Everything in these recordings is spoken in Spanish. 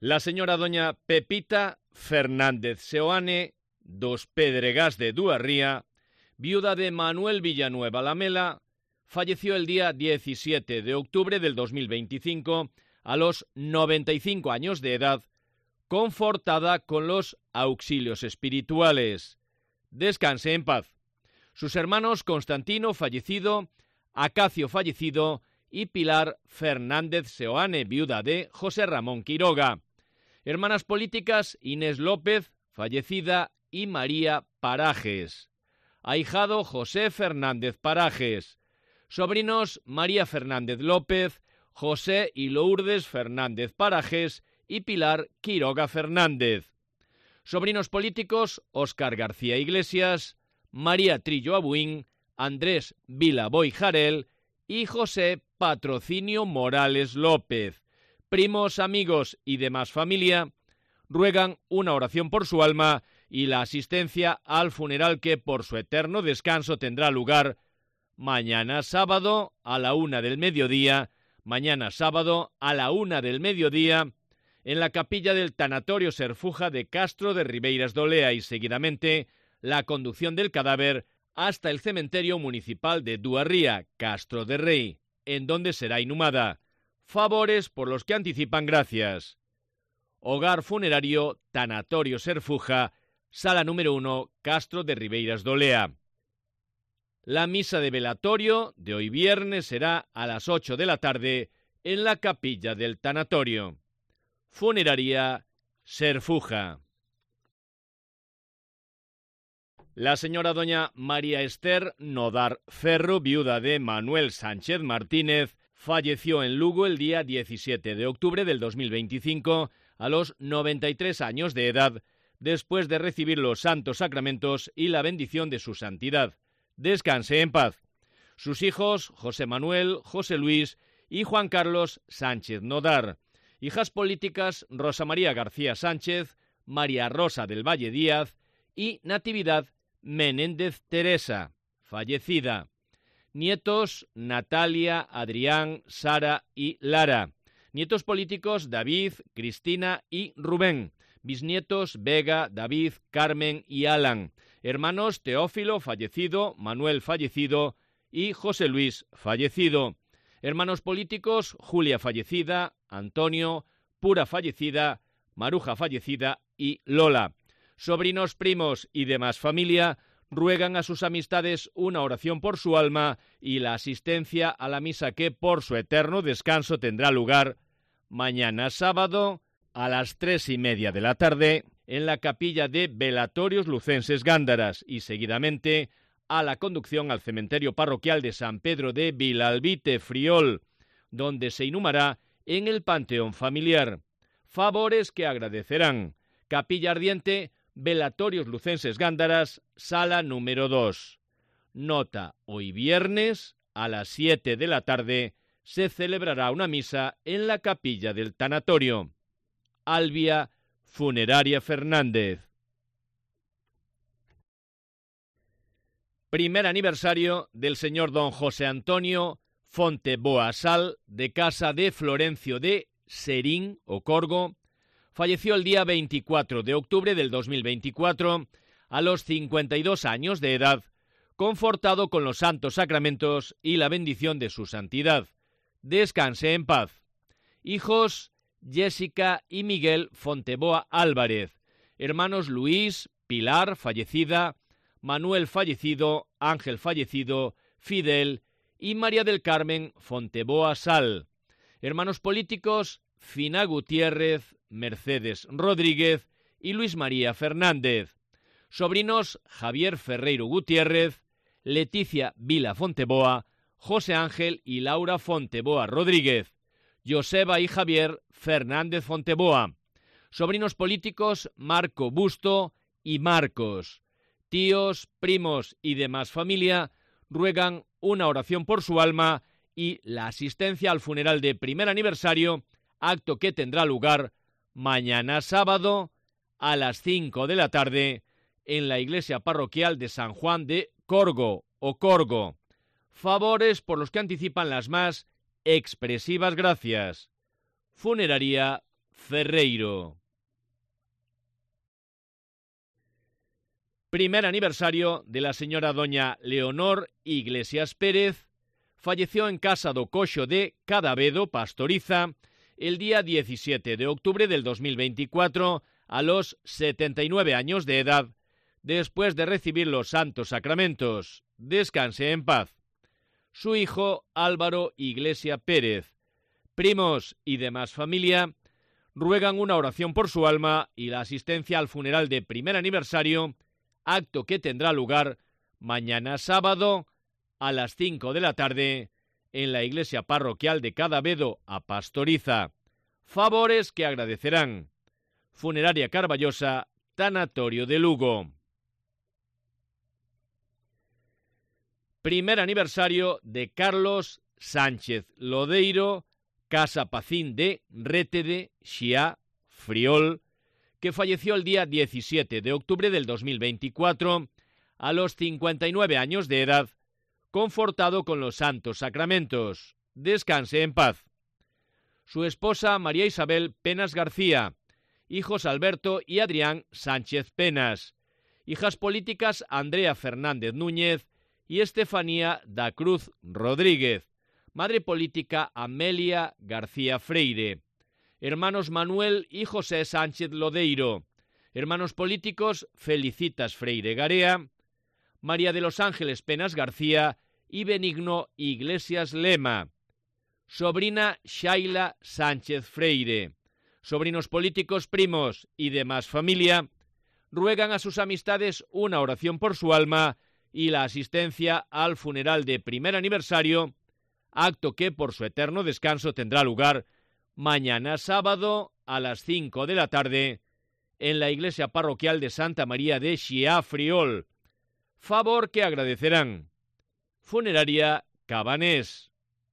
La señora doña Pepita Fernández Seoane dos Pedregas de Duarría, viuda de Manuel Villanueva Lamela, falleció el día 17 de octubre del 2025 a los 95 años de edad, confortada con los auxilios espirituales. Descanse en paz. Sus hermanos Constantino, fallecido, Acacio, fallecido, y Pilar Fernández Seoane, viuda de José Ramón Quiroga. Hermanas políticas Inés López, fallecida, y María Parajes. Ahijado José Fernández Parajes. Sobrinos María Fernández López, José y Lourdes Fernández Parajes y Pilar Quiroga Fernández. Sobrinos políticos Óscar García Iglesias, María Trillo Abuín, Andrés Vilaboy Jarel y José Patrocinio Morales López. Primos, amigos y demás familia ruegan una oración por su alma y la asistencia al funeral que por su eterno descanso tendrá lugar mañana sábado a la 1 del mediodía, en la capilla del Tanatorio Serfuja de Castro de Ribeiras de Olea, y seguidamente la conducción del cadáver hasta el cementerio municipal de Duarría, Castro de Rey, en donde será inhumada. Favores por los que anticipan gracias. Hogar funerario Tanatorio Serfuja, sala número 1, Castro de Ribeiras de Olea. La misa de velatorio de hoy viernes será a las 8 de la tarde en la capilla del tanatorio. Funeraria Serfuja. La señora doña María Esther Nodar Ferro, viuda de Manuel Sánchez Martínez, falleció en Lugo el día 17 de octubre del 2025 a los 93 años de edad, después de recibir los santos sacramentos y la bendición de su santidad. Descanse en paz. Sus hijos José Manuel, José Luis y Juan Carlos Sánchez Nodar. Hijas políticas Rosa María García Sánchez, María Rosa del Valle Díaz y Natividad Menéndez Teresa, fallecida. Nietos Natalia, Adrián, Sara y Lara. Nietos políticos David, Cristina y Rubén. Bisnietos Vega, David, Carmen y Alan. Hermanos Teófilo, fallecido, Manuel, fallecido, y José Luis, fallecido. Hermanos políticos Julia, fallecida, Antonio, Pura, fallecida, Maruja, fallecida, y Lola. Sobrinos, primos y demás familia ruegan a sus amistades una oración por su alma y la asistencia a la misa que por su eterno descanso tendrá lugar mañana sábado a las 3:30 de la tarde en la capilla de Velatorios Lucenses Gándaras, y seguidamente a la conducción al cementerio parroquial de San Pedro de Vilalbite, Friol, donde se inhumará en el panteón familiar. Favores que agradecerán. Capilla Ardiente, Velatorios Lucenses Gándaras, sala número 2. Nota: hoy viernes a las 7 de la tarde se celebrará una misa en la capilla del tanatorio. Albia Funeraria Fernández. Primer aniversario del señor don José Antonio Fonteboa Sal, de casa de Florencio de Serín o Corgo. Falleció el día 24 de octubre del 2024 a los 52 años de edad, confortado con los santos sacramentos y la bendición de su santidad. Descanse en paz. Hijos Jessica y Miguel Fonteboa Álvarez. Hermanos Luis, Pilar, fallecida, Manuel, fallecido, Ángel, fallecido, Fidel y María del Carmen Fonteboa Sal. Hermanos políticos Fina Gutiérrez, Mercedes Rodríguez y Luis María Fernández. Sobrinos Javier Ferreiro Gutiérrez, Leticia Vila Fonteboa, José Ángel y Laura Fonteboa Rodríguez. Joseba y Javier Fernández Fonteboa. Sobrinos políticos Marco Busto y Marcos. Tíos, primos y demás familia ruegan una oración por su alma y la asistencia al funeral de primer aniversario, acto que tendrá lugar mañana sábado a las 5 de la tarde en la iglesia parroquial de San Juan de Corgo o Corgo. Favores por los que anticipan las más expresivas gracias. Funeraria Ferreiro. Primer aniversario de la señora doña Leonor Iglesias Pérez. Falleció en casa do Coxo de Cadavedo, Pastoriza, el día 17 de octubre del 2024 a los 79 años de edad, después de recibir los santos sacramentos. Descanse en paz. Su hijo Álvaro Iglesia Pérez, primos y demás familia ruegan una oración por su alma y la asistencia al funeral de primer aniversario, acto que tendrá lugar mañana sábado a las 5 de la tarde en la iglesia parroquial de Cadavedo a Pastoriza. Favores que agradecerán. Funeraria Carballosa, Tanatorio de Lugo. Primer aniversario de Carlos Sánchez Lodeiro, Casa Pacín de Rétede, Xiá, Friol, que falleció el día 17 de octubre del 2024 a los 59 años de edad, confortado con los santos sacramentos. Descanse en paz. Su esposa María Isabel Penas García, hijos Alberto y Adrián Sánchez Penas, hijas políticas Andrea Fernández Núñez y Estefanía da Cruz Rodríguez, madre política Amelia García Freire, hermanos Manuel y José Sánchez Lodeiro, hermanos políticos Felicitas Freire Garea, María de los Ángeles Penas García y Benigno Iglesias Lema, sobrina Shaila Sánchez Freire, sobrinos políticos, primos y demás familia, ruegan a sus amistades una oración por su alma y la asistencia al funeral de primer aniversario, acto que por su eterno descanso tendrá lugar mañana sábado a las 5 de la tarde en la iglesia parroquial de Santa María de Xiá, Friol. Favor que agradecerán. Funeraria Cabanés.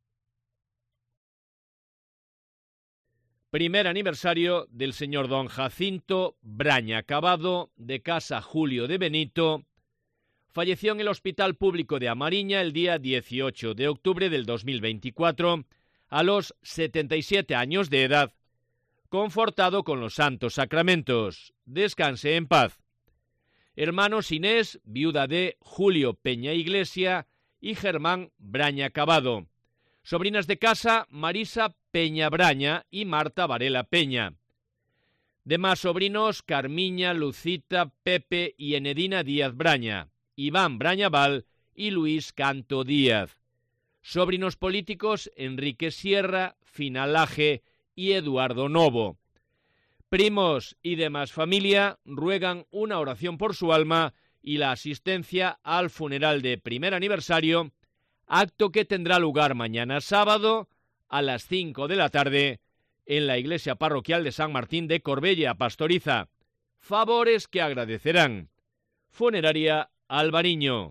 Primer aniversario del señor don Jacinto Braña Cabado, de casa Julio de Benito. Falleció en el Hospital Público de Amariña el día 18 de octubre del 2024 a los 77 años de edad, confortado con los santos sacramentos. Descanse en paz. Hermanos Inés, viuda de Julio Peña Iglesia, y Germán Braña Cabado. Sobrinas de casa Marisa Peña Braña y Marta Varela Peña. Demás sobrinos Carmiña, Lucita, Pepe y Enedina Díaz Braña, Iván Braña Val y Luis Canto Díaz. Sobrinos políticos Enrique Sierra, Finalaje y Eduardo Novo. Primos y demás familia ruegan una oración por su alma y la asistencia al funeral de primer aniversario, acto que tendrá lugar mañana sábado a las 5 de la tarde en la iglesia parroquial de San Martín de Corbella, Pastoriza. Favores que agradecerán. Funeraria Albariño.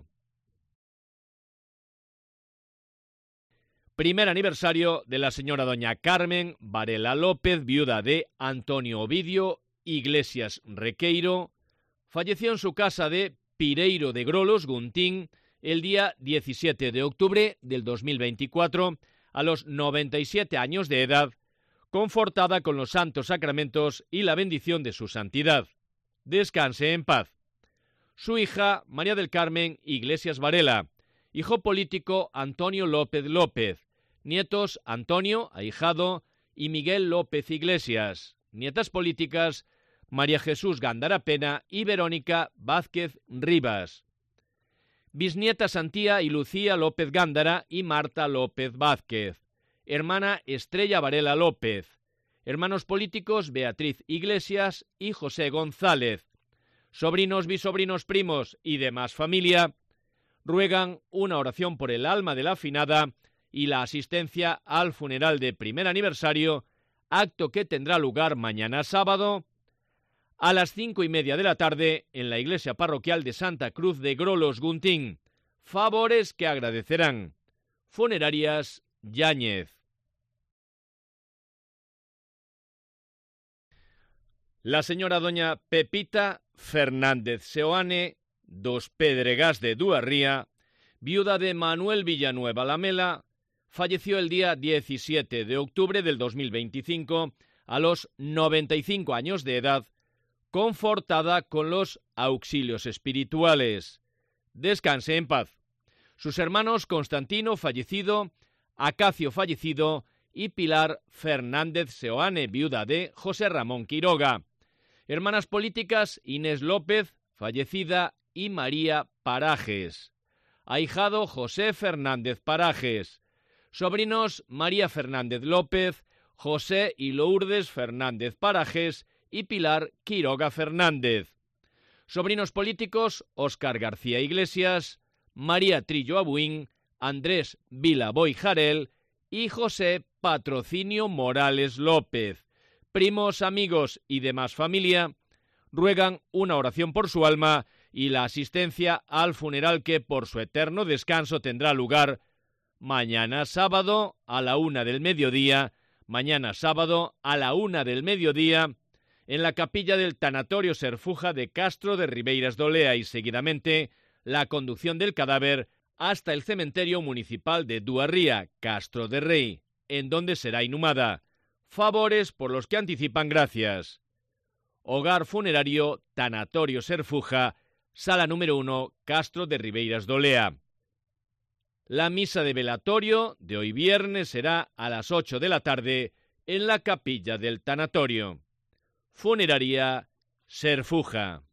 Primer aniversario de la señora doña Carmen Varela López, viuda de Antonio Ovidio Iglesias Requeiro. Falleció en su casa de Pireiro de Grolos, Guntín, el día 17 de octubre del 2024 a los 97 años de edad, confortada con los santos sacramentos y la bendición de su santidad. Descanse en paz. Su hija María del Carmen Iglesias Varela, hijo político Antonio López López, nietos Antonio, ahijado, y Miguel López Iglesias, nietas políticas María Jesús Gándara Pena y Verónica Vázquez Rivas, bisnieta Santía y Lucía López Gándara y Marta López Vázquez, hermana Estrella Varela López, hermanos políticos Beatriz Iglesias y José González, sobrinos, bisobrinos, primos y demás familia, ruegan una oración por el alma de la afinada y la asistencia al funeral de primer aniversario, acto que tendrá lugar mañana sábado a las 5:30 de la tarde en la iglesia parroquial de Santa Cruz de Grolos, Guntín. Favores que agradecerán. Funerarias Yáñez. La señora doña Pepita Fernández Seoane, dos Pedregas de Duarría, viuda de Manuel Villanueva Lamela, falleció el día 17 de octubre del 2025 a los 95 años de edad, confortada con los auxilios espirituales. Descanse en paz. Sus hermanos Constantino, fallecido, Acacio, fallecido, y Pilar Fernández Seoane, viuda de José Ramón Quiroga. Hermanas políticas Inés López, fallecida, y María Parajes. Ahijado José Fernández Parajes. Sobrinos María Fernández López, José y Lourdes Fernández Parajes y Pilar Quiroga Fernández. Sobrinos políticos Óscar García Iglesias, María Trillo Abuín, Andrés Vilaboy Jarel y José Patrocinio Morales López. Primos, amigos y demás familia ruegan una oración por su alma y la asistencia al funeral que por su eterno descanso tendrá lugar mañana sábado a la 1 del mediodía, en la capilla del Tanatorio Serfuja de Castro de Ribeiras de Olea, y seguidamente la conducción del cadáver hasta el cementerio municipal de Duarría, Castro de Rey, en donde será inhumada. Favores por los que anticipan gracias. Hogar funerario Tanatorio Serfuja, sala número 1, Castro de Ribeiras de Olea. La misa de velatorio de hoy viernes será a las 8 de la tarde en la capilla del tanatorio. Funeraria Serfuja.